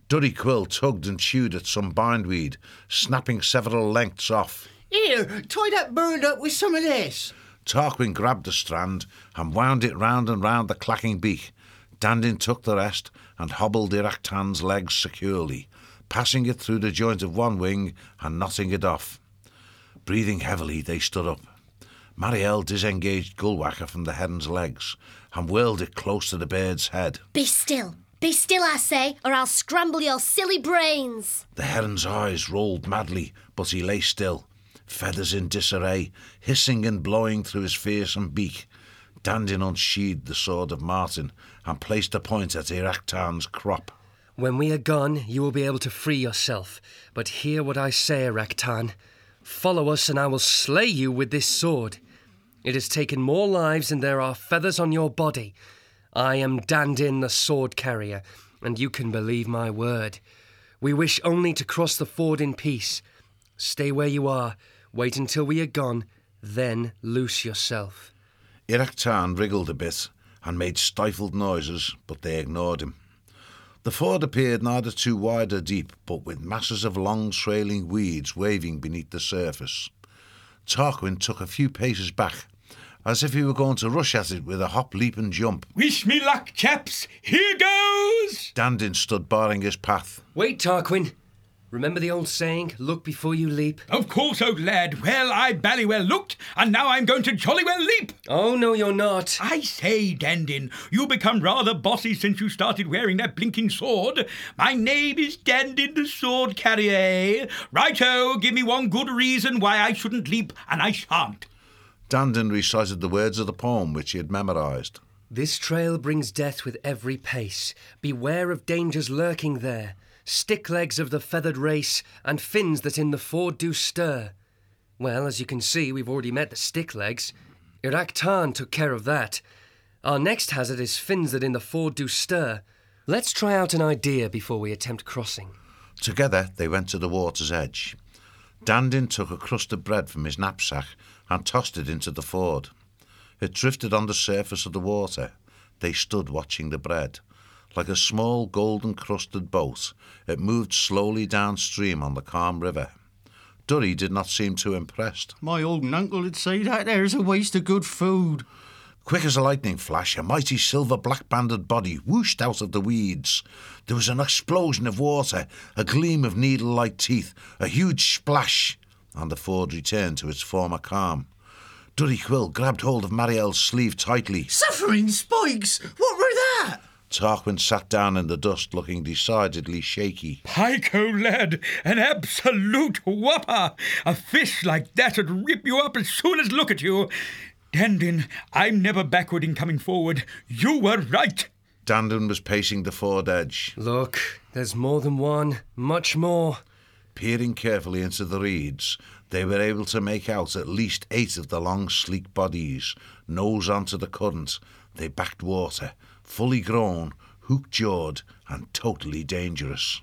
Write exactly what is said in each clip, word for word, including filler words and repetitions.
Durry Quill tugged and chewed at some bindweed, snapping several lengths off. Here, tie that bird up with some of this. Tarquin grabbed a strand and wound it round and round the clacking beak. Dandin took the rest and hobbled Iraktan's legs securely, passing it through the joint of one wing and knotting it off. Breathing heavily, they stood up. Mariel disengaged Gullwhacker from the heron's legs and whirled it close to the bird's head. Be still. Be still, I say, or I'll scramble your silly brains. The heron's eyes rolled madly, but he lay still, feathers in disarray, hissing and blowing through his fearsome beak. Dandin unsheathed the sword of Martin and placed a point at Iraktan's crop. When we are gone, you will be able to free yourself. But hear what I say, Iraktan. Follow us and I will slay you with this sword. It has taken more lives than there are feathers on your body. I am Dandin the sword carrier, and you can believe my word. We wish only to cross the ford in peace. Stay where you are, wait until we are gone, then loose yourself. Iraktan wriggled a bit and made stifled noises, but they ignored him. The ford appeared neither too wide or deep, but with masses of long trailing weeds waving beneath the surface. Tarquin took a few paces back, as if he were going to rush at it with a hop, leap and jump. Wish me luck, chaps. Here goes! Dandin stood barring his path. Wait, Tarquin. Remember the old saying, look before you leap? Of course, old lad. Well, I bally well looked, and now I'm going to jolly well leap. Oh, no, you're not. I say, Dandin, you become rather bossy since you started wearing that blinking sword. My name is Dandin the sword carrier, eh? Righto, give me one good reason why I shouldn't leap, and I shan't. Dandin recited the words of the poem which he had memorised. This trail brings death with every pace. Beware of dangers lurking there. Stick-legs of the feathered race, and fins that in the ford do stir. Well, as you can see, we've already met the stick-legs. Iraktan took care of that. Our next hazard is fins that in the ford do stir. Let's try out an idea before we attempt crossing. Together they went to the water's edge. Dandin took a crust of bread from his knapsack and tossed it into the ford. It drifted on the surface of the water. They stood watching the bread. Like a small golden-crusted boat, it moved slowly downstream on the calm river. Durry did not seem too impressed. My old uncle would say that there's a waste of good food. Quick as a lightning flash, a mighty silver black-banded body whooshed out of the weeds. There was an explosion of water, a gleam of needle-like teeth, a huge splash, and the ford returned to its former calm. Durry Quill grabbed hold of Mariel's sleeve tightly. Suffering spikes! What were that? Tarquin sat down in the dust, looking decidedly shaky. Pico, lad, an absolute whopper. A fish like that would rip you up as soon as look at you. Dandin, I'm never backward in coming forward. You were right. Dandin was pacing the ford edge. Look, there's more than one, much more. Peering carefully into the reeds, they were able to make out at least eight of the long, sleek bodies, nose onto the current. They backed water, fully grown, hook-jawed, and totally dangerous.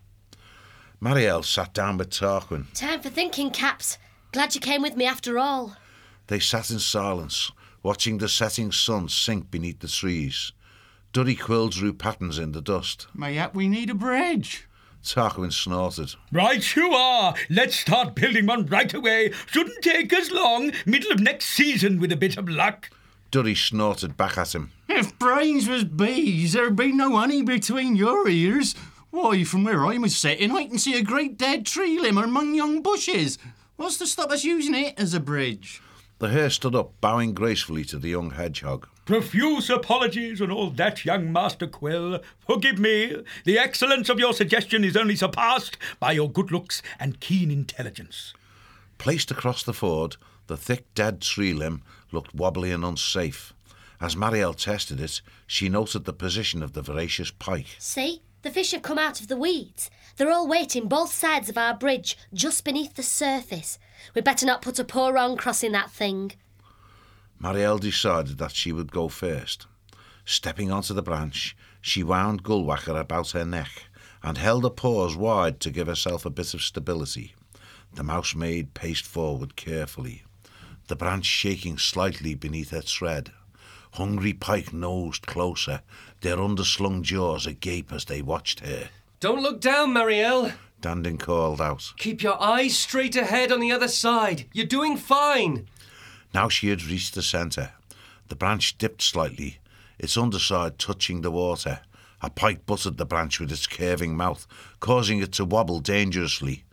Mariel sat down with Tarquin. Time for thinking, Caps. Glad you came with me after all. They sat in silence, watching the setting sun sink beneath the trees. Durry Quill drew patterns in the dust. Mayhap we need a bridge. Tarquin snorted. Right you are. Let's start building one right away. Shouldn't take us long. Middle of next season with a bit of luck. Durry snorted back at him. If brains was bees, there'd be no honey between your ears. Why, from where I was sitting, I can see a great dead tree limb among young bushes. What's to stop us using it as a bridge? The hare stood up, bowing gracefully to the young hedgehog. Profuse apologies and all that, young Master Quill. Forgive me. The excellence of your suggestion is only surpassed by your good looks and keen intelligence. Placed across the ford, the thick dead tree limb looked wobbly and unsafe. As Mariel tested it, she noted the position of the voracious pike. See? The fish have come out of the weeds. They're all waiting both sides of our bridge, just beneath the surface. We'd better not put a paw on crossing that thing. Mariel decided that she would go first. Stepping onto the branch, she wound Gullwhacker about her neck and held her paws wide to give herself a bit of stability. The mouse-maid paced forward carefully, the branch shaking slightly beneath her tread. Hungry pike nosed closer, their underslung jaws agape as they watched her. Don't look down, Marielle. Dandin called out. Keep your eyes straight ahead on the other side. You're doing fine. Now she had reached the centre. The branch dipped slightly, its underside touching the water. A pike butted the branch with its curving mouth, causing it to wobble dangerously.